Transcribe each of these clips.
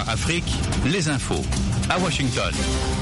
VOA Afrique, les infos à Washington.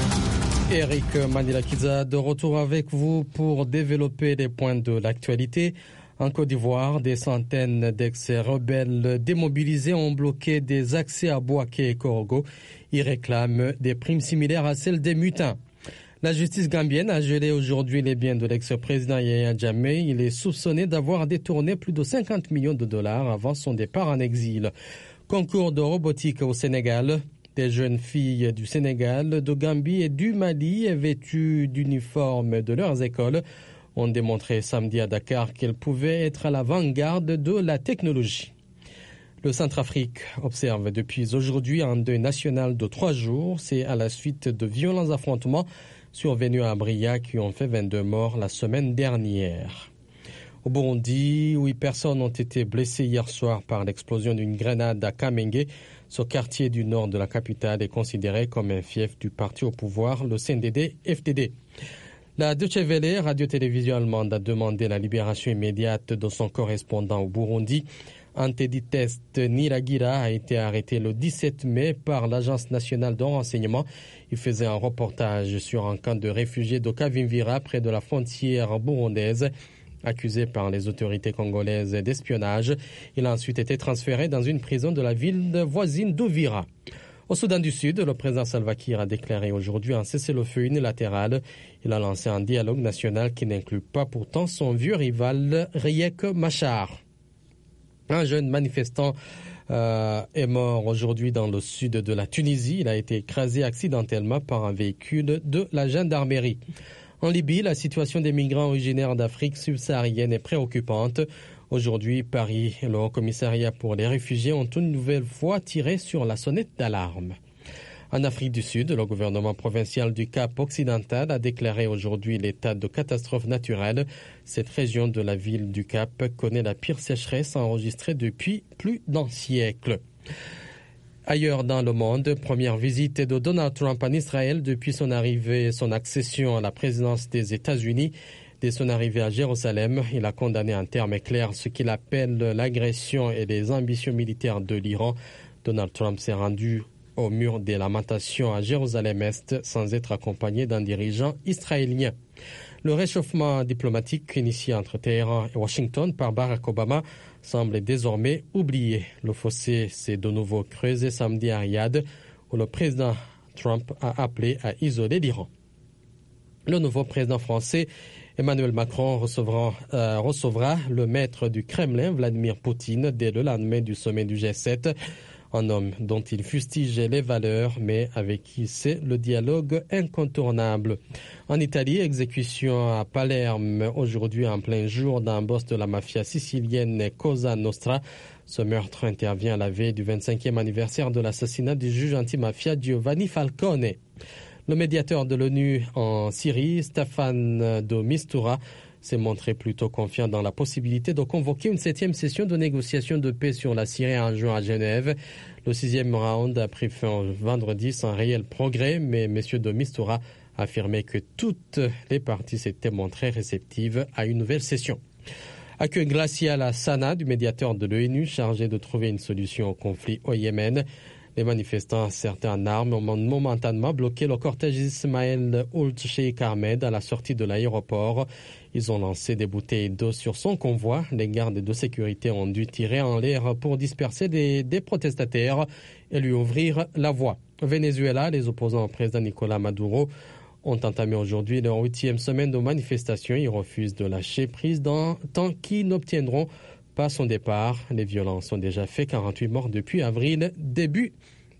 Eric Manilakiza de retour avec vous pour développer les points de l'actualité. En Côte d'Ivoire, des centaines d'ex-rebelles démobilisés ont bloqué des accès à Bouaké et Korogo. Ils réclament des primes similaires à celles des mutins. La justice gambienne a gelé aujourd'hui les biens de l'ex-président Yahya Jammeh. Il est soupçonné d'avoir détourné plus de 50 millions de dollars avant son départ en exil. Concours de robotique au Sénégal. Des jeunes filles du Sénégal, de Gambie et du Mali, vêtues d'uniformes de leurs écoles, ont démontré samedi à Dakar qu'elles pouvaient être à l'avant-garde de la technologie. Le Centrafrique observe depuis aujourd'hui un deuil national de 3 jours. C'est à la suite de violents affrontements survenus à Bria qui ont fait 22 morts la semaine dernière. Au Burundi, 8 personnes ont été blessées hier soir par l'explosion d'une grenade à Kamenge. Ce quartier du nord de la capitale est considéré comme un fief du parti au pouvoir, le CNDD-FDD. La Deutsche Welle, radio-télévision allemande, a demandé la libération immédiate de son correspondant au Burundi. Anteditest Niragira a été arrêté le 17 mai par l'Agence nationale de renseignement. Il faisait un reportage sur un camp de réfugiés de Kavimvira près de la frontière burundaise. Accusé par les autorités congolaises d'espionnage, il a ensuite été transféré dans une prison de la ville voisine d'Uvira. Au Soudan du Sud, le président Salva Kiir a déclaré aujourd'hui un cessez-le-feu unilatéral. Il a lancé un dialogue national qui n'inclut pas pourtant son vieux rival Riek Machar. Un jeune manifestant est mort aujourd'hui dans le sud de la Tunisie. Il a été écrasé accidentellement par un véhicule de la gendarmerie. En Libye, la situation des migrants originaires d'Afrique subsaharienne est préoccupante. Aujourd'hui, Paris et le Haut Commissariat pour les réfugiés ont une nouvelle fois tiré sur la sonnette d'alarme. En Afrique du Sud, le gouvernement provincial du Cap occidental a déclaré aujourd'hui l'état de catastrophe naturelle. Cette région de la ville du Cap connaît la pire sécheresse enregistrée depuis plus d'un siècle. Ailleurs dans le monde, première visite de Donald Trump en Israël depuis son accession à la présidence des États-Unis. Dès son arrivée à Jérusalem, il a condamné en termes clairs ce qu'il appelle l'agression et les ambitions militaires de l'Iran. Donald Trump s'est rendu au mur des lamentations à Jérusalem-Est sans être accompagné d'un dirigeant israélien. Le réchauffement diplomatique initié entre Téhéran et Washington par Barack Obama semble désormais oublié. Le fossé s'est de nouveau creusé samedi à Riyad, où le président Trump a appelé à isoler l'Iran. Le nouveau président français, Emmanuel Macron, recevra le maître du Kremlin, Vladimir Poutine, dès le lendemain du sommet du G7. Un homme dont il fustige les valeurs, mais avec qui c'est le dialogue incontournable. En Italie, exécution à Palerme, aujourd'hui en plein jour d'un boss de la mafia sicilienne Cosa Nostra. Ce meurtre intervient à la veille du 25e anniversaire de l'assassinat du juge antimafia Giovanni Falcone. Le médiateur de l'ONU en Syrie, Staffan de Mistura, s'est montré plutôt confiant dans la possibilité de convoquer une 7e session de négociation de paix sur la Syrie en juin à Genève. Le 6e round a pris fin vendredi sans réel progrès, mais M. de Mistura a affirmé que toutes les parties s'étaient montrées réceptives à une nouvelle session. Accueil glacial à Sanaa du médiateur de l'ONU chargé de trouver une solution au conflit au Yémen. Les manifestants, certains en armes, ont momentanément bloqué le cortège d'Ismaël Ould Cheikh Ahmed à la sortie de l'aéroport. Ils ont lancé des bouteilles d'eau sur son convoi. Les gardes de sécurité ont dû tirer en l'air pour disperser des protestataires et lui ouvrir la voie. Au Venezuela, les opposants au président Nicolás Maduro ont entamé aujourd'hui leur 8e semaine de manifestation. Ils refusent de lâcher prise tant qu'ils n'obtiendront pas son départ. Les violences ont déjà fait 48 morts depuis avril, début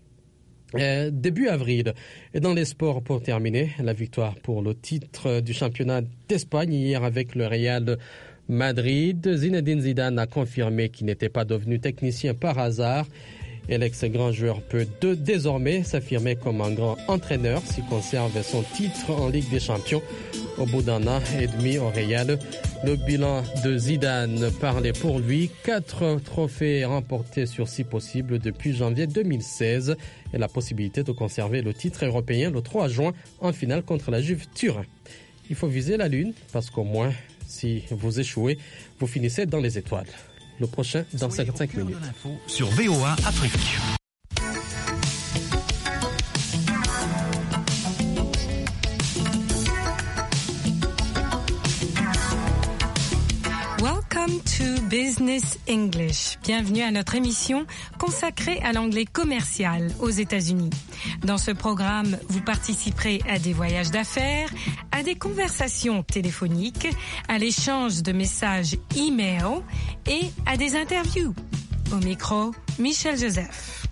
avril. Et dans les sports, pour terminer, la victoire pour le titre du championnat d'Espagne hier avec le Real Madrid. Zinedine Zidane a confirmé qu'il n'était pas devenu technicien par hasard. Et l'ex-grand joueur peut désormais s'affirmer comme un grand entraîneur s'il conserve son titre en Ligue des Champions. Au bout d'un an et demi au Real, le bilan de Zidane parlait pour lui. 4 trophées remportés sur 6 possibles depuis janvier 2016 et la possibilité de conserver le titre européen le 3 juin en finale contre la Juve Turin. Il faut viser la lune parce qu'au moins, si vous échouez, vous finissez dans les étoiles. Le prochain dans 55 minutes. Sur VOA Afrique. Business English. Bienvenue à notre émission consacrée à l'anglais commercial aux États-Unis. Dans ce programme, vous participerez à des voyages d'affaires, à des conversations téléphoniques, à l'échange de messages e-mail et à des interviews. Au micro, Michel Joseph.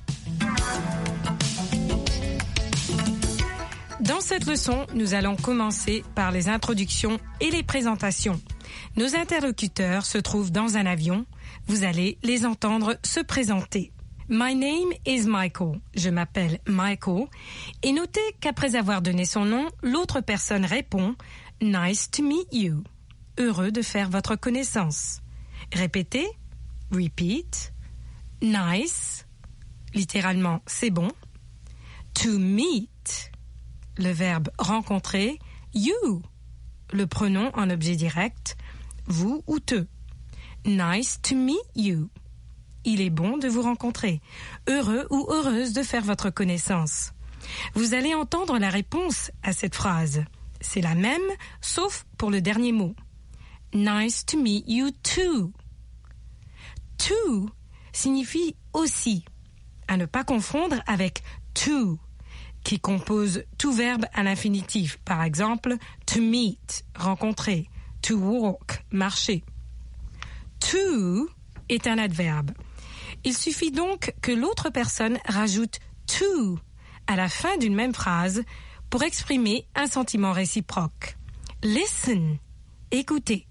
Dans cette leçon, nous allons commencer par les introductions et les présentations. Nos interlocuteurs se trouvent dans un avion. Vous allez les entendre se présenter. My name is Michael. Je m'appelle Michael. Et notez qu'après avoir donné son nom, l'autre personne répond « Nice to meet you ». Heureux de faire votre connaissance. Répétez. Repeat. Nice. Littéralement, c'est bon. To meet. Le verbe rencontrer. You. Le pronom en objet direct. Vous ou te. Nice to meet you. Il est bon de vous rencontrer. Heureux ou heureuse de faire votre connaissance. Vous allez entendre la réponse à cette phrase. C'est la même, sauf pour le dernier mot. Nice to meet you too. To signifie aussi, à ne pas confondre avec to, qui compose tout verbe à l'infinitif. Par exemple, to meet, rencontrer. To walk, marcher. To est un adverbe. Il suffit donc que l'autre personne rajoute to à la fin d'une même phrase pour exprimer un sentiment réciproque. Listen, écoutez.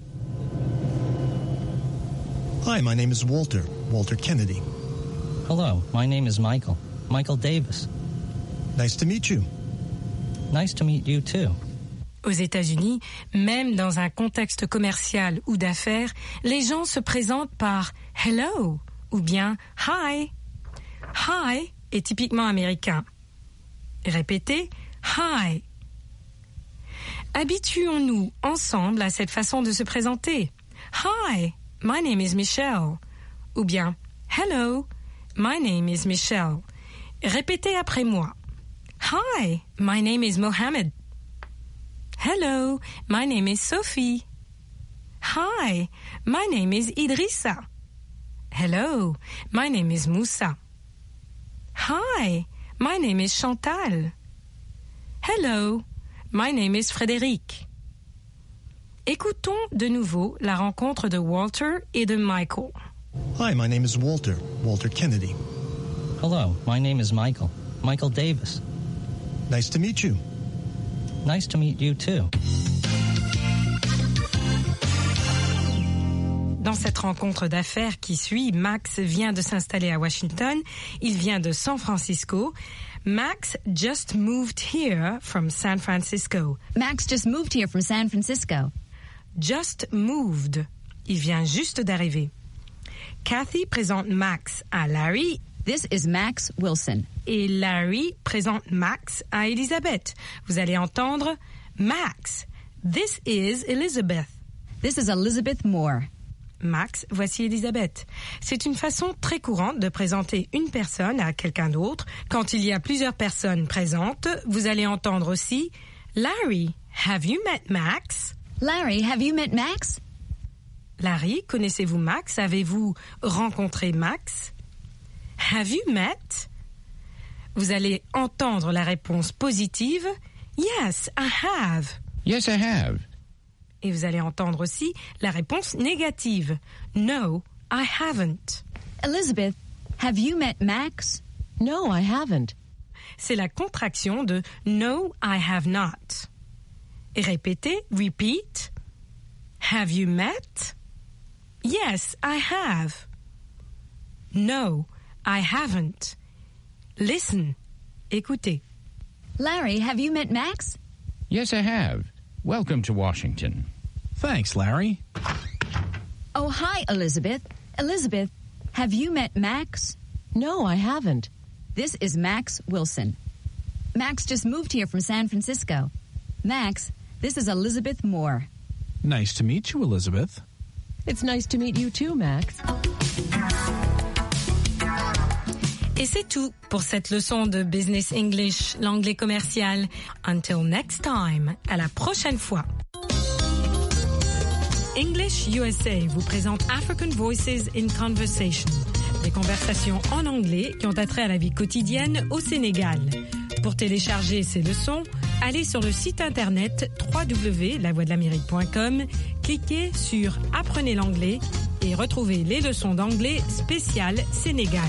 Hi, my name is Walter Kennedy. Hello, my name is Michael Davis. Nice to meet you. Nice to meet you too. Aux États-Unis, même dans un contexte commercial ou d'affaires, les gens se présentent par « hello » ou bien « hi ». « Hi » est typiquement américain. Répétez « hi ». Habituons-nous ensemble à cette façon de se présenter. « Hi, my name is Michelle » ou bien « hello, my name is Michelle ». Répétez après moi. « Hi, my name is Mohammed ». Hello, my name is Sophie. Hi, my name is Idrissa. Hello, my name is Moussa. Hi, my name is Chantal. Hello, my name is Frédéric. Écoutons de nouveau la rencontre de Walter et de Michael. Hi, my name is Walter Kennedy. Hello, my name is Michael Davis. Nice to meet you. Nice to meet you too. Dans cette rencontre d'affaires qui suit, Max vient de s'installer à Washington. Il vient de San Francisco. Max just moved here from San Francisco. Max just moved here from San Francisco. Just moved. Il vient juste d'arriver. Kathy présente Max à Larry. This is Max Wilson. Et Larry présente Max à Elizabeth. Vous allez entendre Max. This is Elizabeth. This is Elizabeth Moore. Max, voici Elizabeth. C'est une façon très courante de présenter une personne à quelqu'un d'autre. Quand il y a plusieurs personnes présentes, vous allez entendre aussi Larry, have you met Max? Larry, have you met Max? Larry, connaissez-vous Max? Avez-vous rencontré Max? Have you met? Vous allez entendre la réponse positive. Yes, I have. Yes, I have. Et vous allez entendre aussi la réponse négative. No, I haven't. Elizabeth, have you met Max? No, I haven't. C'est la contraction de No, I have not. Et répétez, repeat. Have you met? Yes, I have. No, I haven't. Listen. Écoutez. Larry, have you met Max? Yes, I have. Welcome to Washington. Thanks, Larry. Oh, hi, Elizabeth. Elizabeth, have you met Max? No, I haven't. This is Max Wilson. Max just moved here from San Francisco. Max, this is Elizabeth Moore. Nice to meet you, Elizabeth. It's nice to meet you too, Max. Et c'est tout pour cette leçon de Business English, l'anglais commercial. Until next time, à la prochaine fois. English USA vous présente African Voices in Conversation, des conversations en anglais qui ont attrait à la vie quotidienne au Sénégal. Pour télécharger ces leçons, allez sur le site internet www.lavoixdelamérique.com, cliquez sur « Apprenez l'anglais » et retrouvez les leçons d'anglais spéciales Sénégal.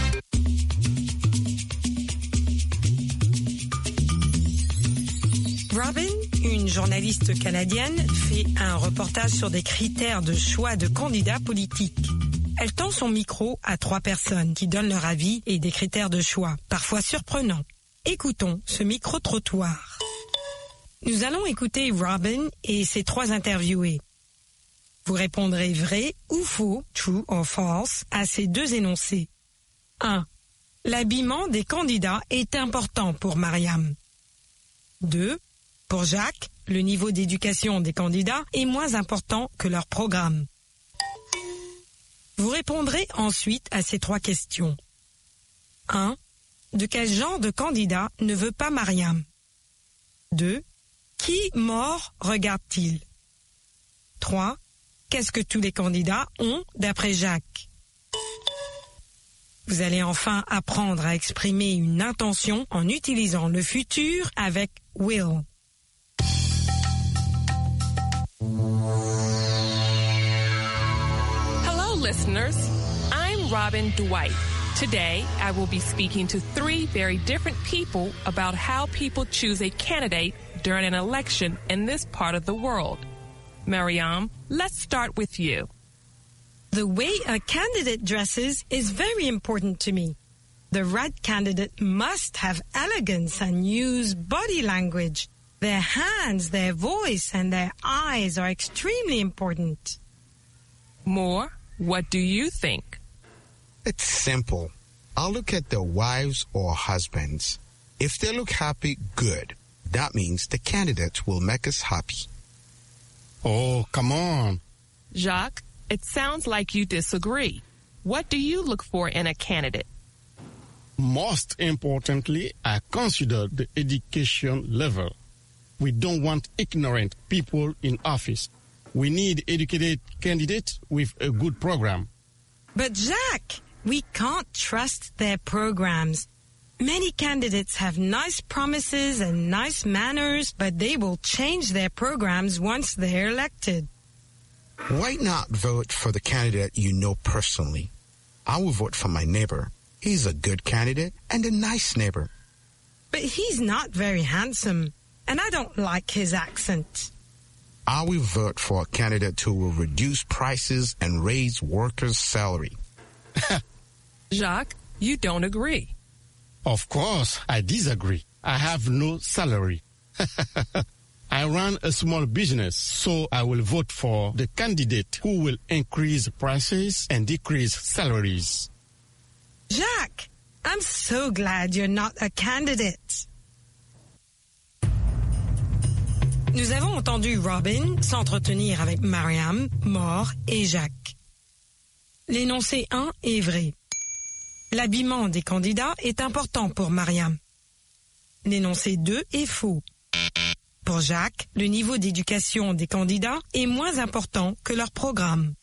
Robin, une journaliste canadienne, fait un reportage sur des critères de choix de candidats politiques. Elle tend son micro à 3 personnes qui donnent leur avis et des critères de choix, parfois surprenants. Écoutons ce micro-trottoir. Nous allons écouter Robin et ses 3 interviewés. Vous répondrez vrai ou faux, true or false, à ces 2 énoncés. 1. L'habillement des candidats est important pour Mariam. 2. Pour Jacques, le niveau d'éducation des candidats est moins important que leur programme. Vous répondrez ensuite à ces 3 questions. 1. De quel genre de candidat ne veut pas Mariam? 2. Qui mort regarde-t-il? 3. Qu'est-ce que tous les candidats ont d'après Jacques? Vous allez enfin apprendre à exprimer une intention en utilisant le futur avec will. Hello, listeners. I'm Robin Dwight. Today, I will be speaking to 3 very different people about how people choose a candidate during an election in this part of the world. Mariam, let's start with you. The way a candidate dresses is very important to me. The right candidate must have elegance and use body language. Their hands, their voice, and their eyes are extremely important. Moore, what do you think? It's simple. I'll look at their wives or husbands. If they look happy, good. That means the candidate will make us happy. Oh, come on. Jacques, it sounds like you disagree. What do you look for in a candidate? Most importantly, I consider the education level. We don't want ignorant people in office. We need educated candidates with a good program. But Jacques, we can't trust their programs. Many candidates have nice promises and nice manners, but they will change their programs once they're elected. Why not vote for the candidate you know personally? I will vote for my neighbor. He's a good candidate and a nice neighbor. But he's not very handsome, and I don't like his accent. I will vote for a candidate who will reduce prices and raise workers' salary. Jacques, you don't agree. Of course, I disagree. I have no salary. I run a small business, so I will vote for the candidate who will increase prices and decrease salaries. Jacques, I'm so glad you're not a candidate. Nous avons entendu Robin s'entretenir avec Mariam, Moore et Jacques. L'énoncé 1 est vrai. L'habillement des candidats est important pour Mariam. L'énoncé 2 est faux. Pour Jacques, le niveau d'éducation des candidats est moins important que leur programme.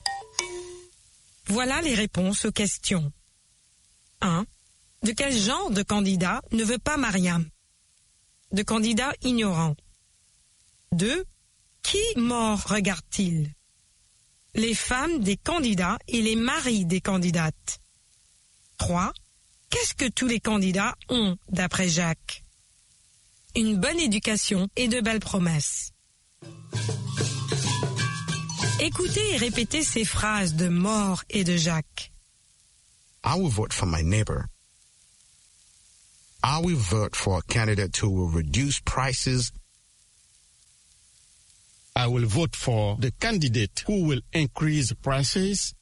Voilà les réponses aux questions. 1. De quel genre de candidat ne veut pas Mariam? De candidats ignorants. 2. Qui mort regarde-t-il? Les femmes des candidats et les maris des candidates. 3. Qu'est-ce que tous les candidats ont d'après Jacques? Une bonne éducation et de belles promesses. Écoutez et répétez ces phrases de Moore et de Jacques. I will vote for my neighbor. I will vote for a candidate who will reduce prices. I will vote for the candidate who will increase prices.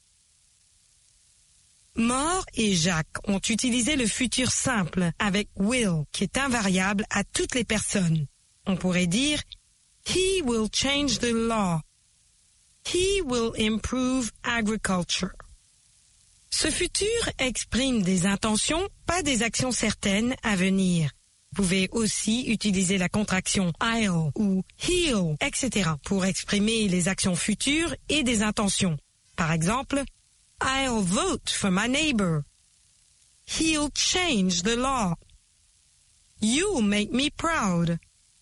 Moore et Jacques ont utilisé le futur simple avec will, qui est invariable à toutes les personnes. On pourrait dire « He will change the law ». « He will improve agriculture ». Ce futur exprime des intentions, pas des actions certaines à venir. Vous pouvez aussi utiliser la contraction I'll ou he'll, etc. pour exprimer les actions futures et des intentions. Par exemple, I'll vote for my neighbor. He'll change the law. You'll make me proud.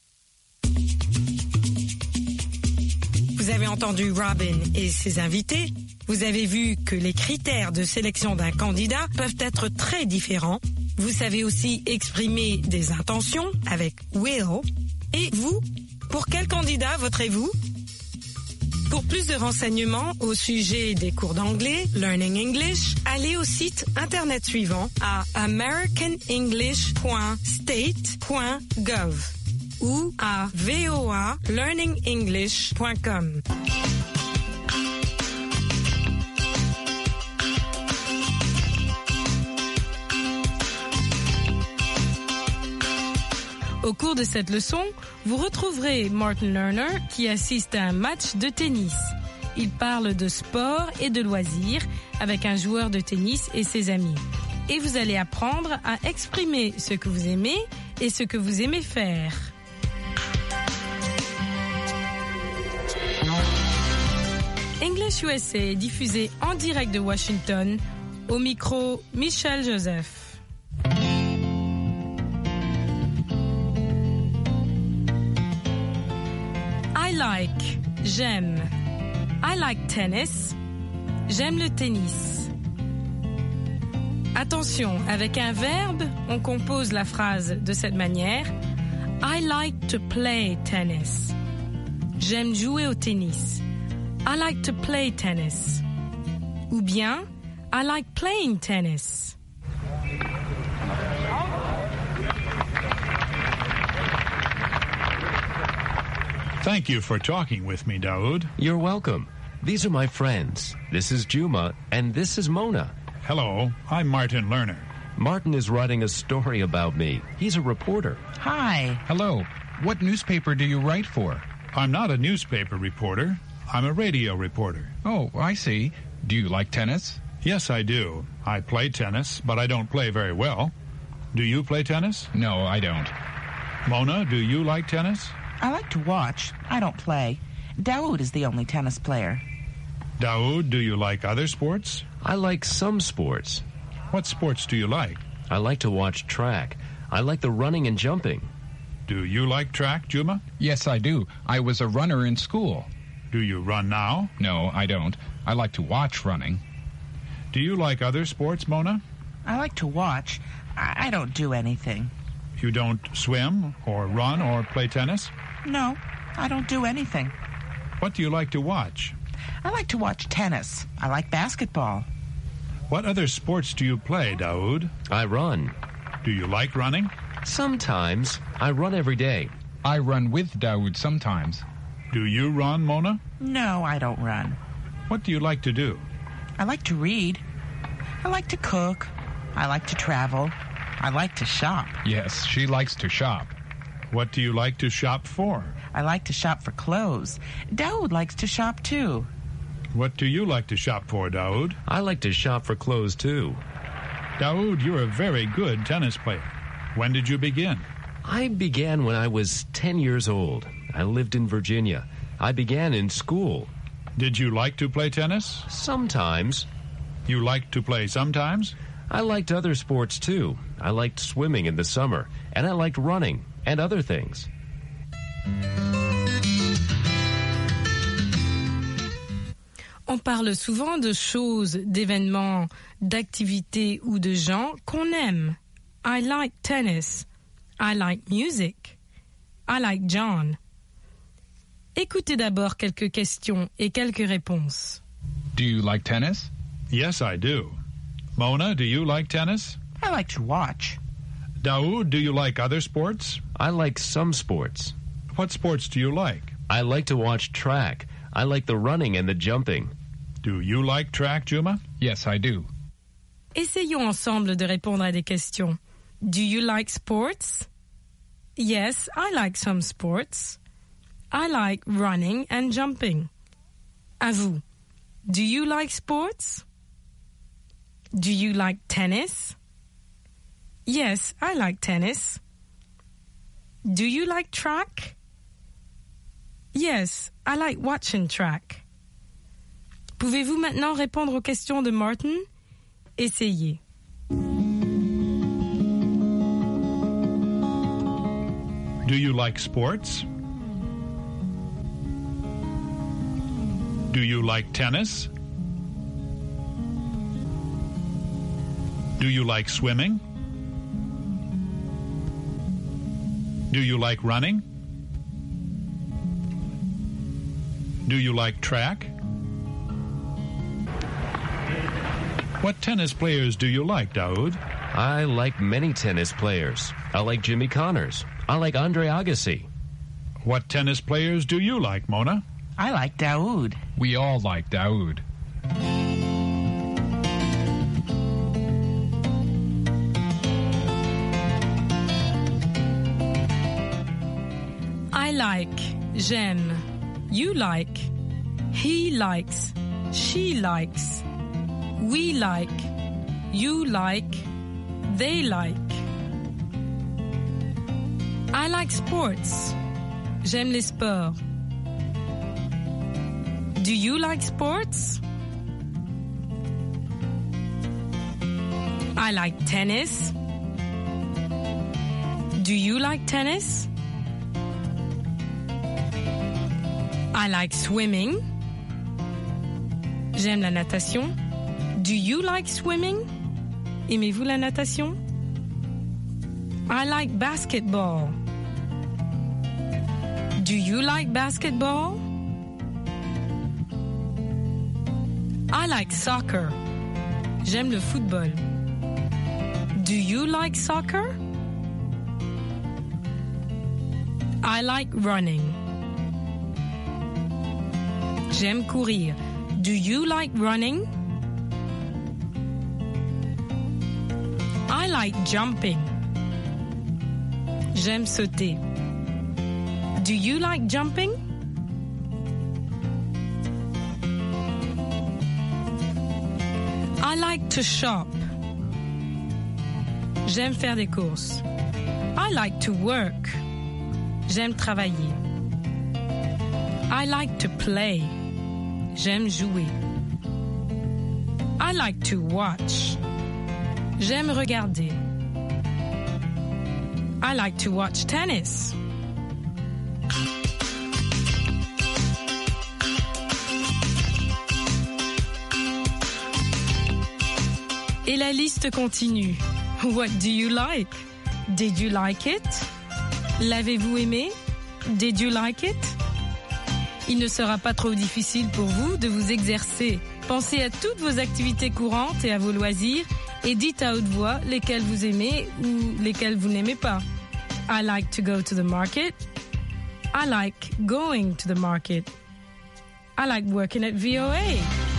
Vous avez entendu Robin et ses invités. Vous avez vu que les critères de sélection d'un candidat peuvent être très différents. Vous savez aussi exprimer des intentions avec will. Et vous, pour quel candidat voterez-vous? Pour plus de renseignements au sujet des cours d'anglais, Learning English, allez au site internet suivant à americanenglish.state.gov ou à voalearningenglish.com. Au cours de cette leçon, vous retrouverez Martin Lerner qui assiste à un match de tennis. Il parle de sport et de loisirs avec un joueur de tennis et ses amis. Et vous allez apprendre à exprimer ce que vous aimez et ce que vous aimez faire. English USA est diffusé en direct de Washington. Au micro, Michel Joseph. I like, j'aime. I like tennis. J'aime le tennis. Attention, avec un verbe, on compose la phrase de cette manière. I like to play tennis. J'aime jouer au tennis. I like to play tennis. Ou bien, I like playing tennis. Thank you for talking with me, Daoud. You're welcome. These are my friends. This is Juma, and this is Mona. Hello, I'm Martin Lerner. Martin is writing a story about me. He's a reporter. Hi. Hello. What newspaper do you write for? I'm not a newspaper reporter. I'm a radio reporter. Oh, I see. Do you like tennis? Yes, I do. I play tennis, but I don't play very well. Do you play tennis? No, I don't. Mona, do you like tennis? I like to watch. I don't play. Daoud is the only tennis player. Daoud, do you like other sports? I like some sports. What sports do you like? I like to watch track. I like the running and jumping. Do you like track, Juma? Yes, I do. I was a runner in school. Do you run now? No, I don't. I like to watch running. Do you like other sports, Mona? I like to watch. I don't do anything. You don't swim or run or play tennis? No, I don't do anything. What do you like to watch? I like to watch tennis. I like basketball. What other sports do you play, Daoud? I run. Do you like running? Sometimes. I run every day. I run with Daoud sometimes. Do you run, Mona? No, I don't run. What do you like to do? I like to read. I like to cook. I like to travel. I like to shop. Yes, she likes to shop. What do you like to shop for? I like to shop for clothes. Daoud likes to shop too. What do you like to shop for, Daoud? I like to shop for clothes too. Daoud, you're a very good tennis player. When did you begin? I began when I was 10 years old. I lived in Virginia. I began in school. Did you like to play tennis? Sometimes. You liked to play sometimes? I liked other sports too. I liked swimming in the summer, and I liked running and other things. On parle souvent de choses, d'événements, d'activités ou de gens qu'on aime. I like tennis. I like music. I like John. Écoutez d'abord quelques questions et quelques réponses. Do you like tennis? Yes, I do. Mona, do you like tennis? I like to watch. Daoud, do you like other sports? I like some sports. What sports do you like? I like to watch track. I like the running and the jumping. Do you like track, Juma? Yes, I do. Essayons ensemble de répondre à des questions. Do you like sports? Yes, I like some sports. I like running and jumping. À vous. Do you like sports? Do you like tennis? Yes, I like tennis. Do you like track? Yes, I like watching track. Pouvez-vous maintenant répondre aux questions de Martin? Essayez. Do you like sports? Do you like tennis? Do you like swimming? Do you like running? Do you like track? What tennis players do you like, Daoud? I like many tennis players. I like Jimmy Connors. I like Andre Agassi. What tennis players do you like, Mona? I like Daoud. We all like Daoud. I like, j'aime. You like. He likes. She likes. We like. You like. They like. I like sports. J'aime les sports. Do you like sports? I like tennis. Do you like tennis? I like swimming. J'aime la natation. Do you like swimming? Aimez-vous la natation? I like basketball. Do you like basketball? I like soccer. J'aime le football. Do you like soccer? I like running. J'aime courir. Do you like running? I like jumping. J'aime sauter. Do you like jumping? I like to shop. J'aime faire des courses. I like to work. J'aime travailler. I like to play. J'aime jouer. I like to watch. J'aime regarder. I like to watch tennis. Et la liste continue. What do you like? Did you like it? L'avez-vous aimé? Did you like it? Il ne sera pas trop difficile pour vous de vous exercer. Pensez à toutes vos activités courantes et à vos loisirs et dites à haute voix lesquelles vous aimez ou lesquelles vous n'aimez pas. I like to go to the market. I like going to the market. I like working at VOA.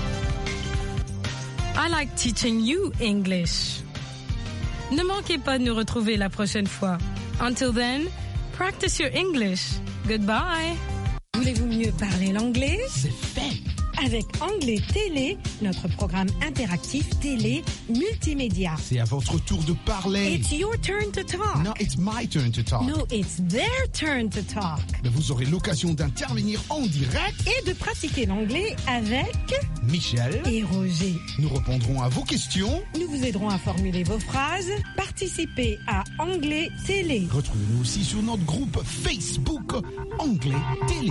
I like teaching you English. Ne manquez pas de nous retrouver la prochaine fois. Until then, practice your English. Goodbye. Voulez-vous mieux parler l'anglais? C'est fait. Avec Anglais Télé, notre programme interactif télé multimédia. C'est à votre tour de parler. It's your turn to talk. No, it's my turn to talk. No, it's their turn to talk. Mais vous aurez l'occasion d'intervenir en direct et de pratiquer l'anglais avec Michel et Roger. Nous répondrons à vos questions. Nous vous aiderons à formuler vos phrases. Participez à Anglais Télé. Retrouvez-nous aussi sur notre groupe Facebook Anglais Télé.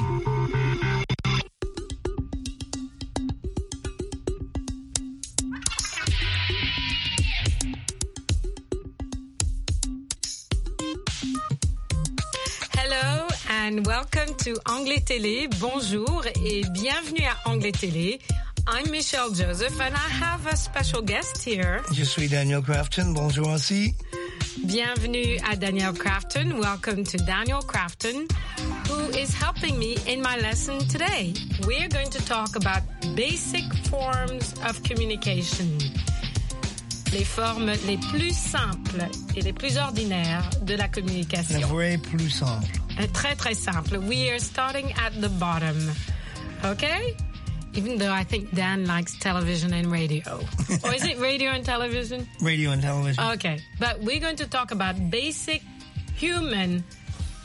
And welcome to Anglais Télé. Bonjour et bienvenue à Anglais Télé. I'm Michelle Joseph and I have a special guest here. Je suis Daniel Crafton. Bonjour aussi. Bienvenue à Daniel Crafton. Welcome to Daniel Crafton, who is helping me in my lesson today. We're going to talk about basic forms of communication. Les formes les plus simples et les plus ordinaires de la communication. La vraie plus simple. Très, très simple. We are starting at the bottom. Okay? Even though I think Dan likes television and radio. Or is it radio and television? Radio and television. Okay. But we're going to talk about basic human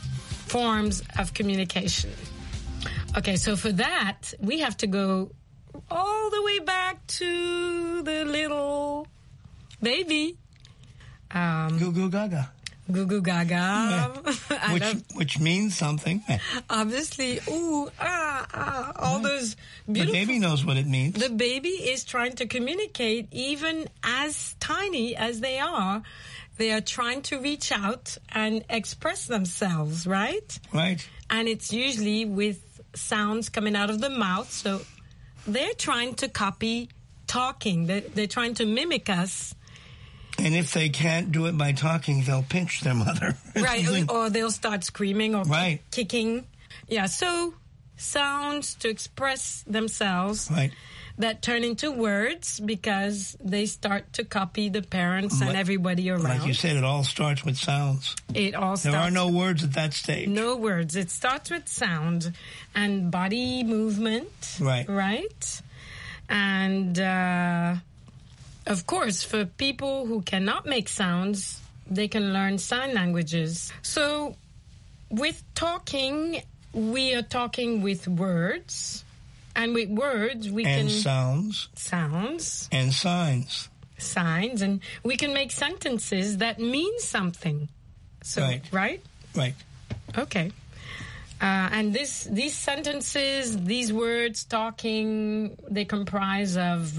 forms of communication. Okay, so for that, we have to go all the way back to the little baby. Goo goo gaga. Goo goo gaga. Which means something. Obviously, all those beautiful... The baby knows what it means. The baby is trying to communicate, even as tiny as they are. They are trying to reach out and express themselves, right? Right. And it's usually with sounds coming out of the mouth. So they're trying to copy talking. They're trying to mimic us. And if they can't do it by talking, they'll pinch their mother. Right, or they'll start screaming or right. kicking. Yeah, so sounds to express themselves right. that turn into words because they start to copy the parents and everybody around. Like you said, it all starts with sounds. It all starts. There are no words at that stage. No words. It starts with sound and body movement. Right. Right? And... of course, for people who cannot make sounds, they can learn sign languages. So with talking, we are talking with words. And with words, we can... And sounds. Sounds. And signs. Signs. And we can make sentences that mean something. So, right? Right. Okay. And these sentences, these words, talking, they comprise of...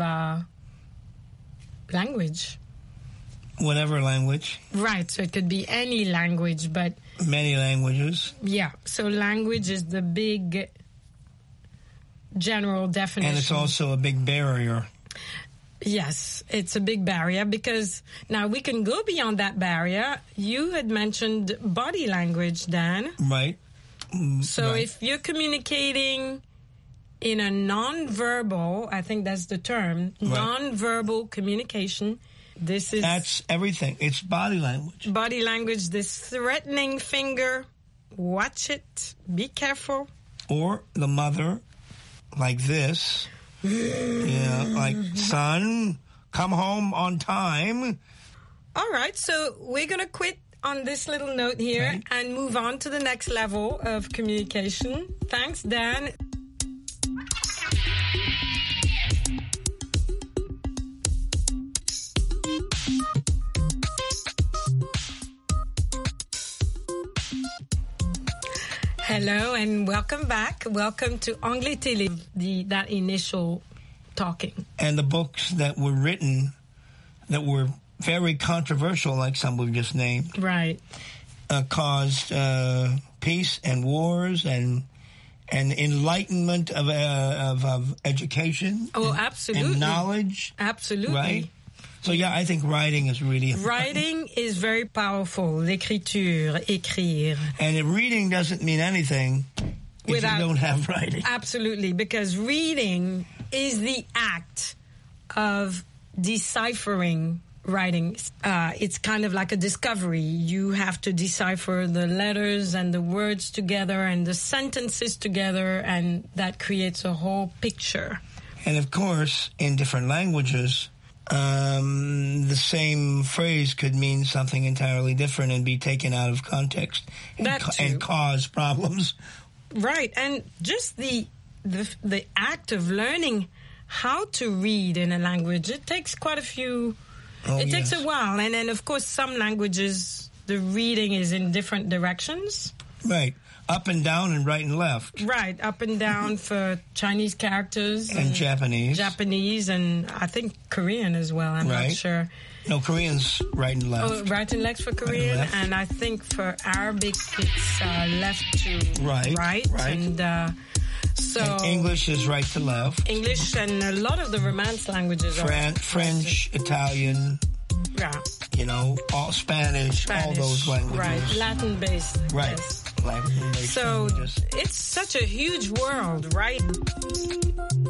language. Whatever language. Right, so it could be any language, but... Many languages. Yeah, so language is the big general definition. And it's also a big barrier. Yes, it's a big barrier because now we can go beyond that barrier. You had mentioned body language, Dan. Right. So if you're communicating... in a non-verbal, I think that's the term, non-verbal communication. That's everything. It's body language. Body language, this threatening finger, watch it, be careful. Or the mother, like this, like, son, come home on time. All right, so we're going to quit on this little note here and move on to the next level of communication. Thanks, Dan. Hello and welcome back. Welcome to Anglais Télé, that initial talking. And the books that were written that were very controversial, like some we've just named. Right. Caused peace and wars and enlightenment of education. Oh, absolutely. And knowledge. Absolutely. Right? So, yeah, I think writing is really important. Writing is very powerful. L'écriture, écrire. And reading doesn't mean anything if you don't have writing. Absolutely, because reading is the act of deciphering writing. It's kind of like a discovery. You have to decipher the letters and the words together and the sentences together, and that creates a whole picture. And, of course, in different languages... the same phrase could mean something entirely different and be taken out of context and cause problems. Right, and just the act of learning how to read in a language, it takes quite a few... it takes a while, and then, of course, some languages, the reading is in different directions. Right. Up and down and right and left. Right, up and down for Chinese characters. And Japanese. Japanese, and I think Korean as well, I'm not sure. No, Korean's right and left. Oh, right and left for Korean, right and I think for Arabic it's left to right. And so and English is right to left. English and a lot of the Romance languages are... French, Italian... Yeah. You know, all Spanish, all those languages. Right, Latin-based. Right. Yes. So it's such a huge world, right?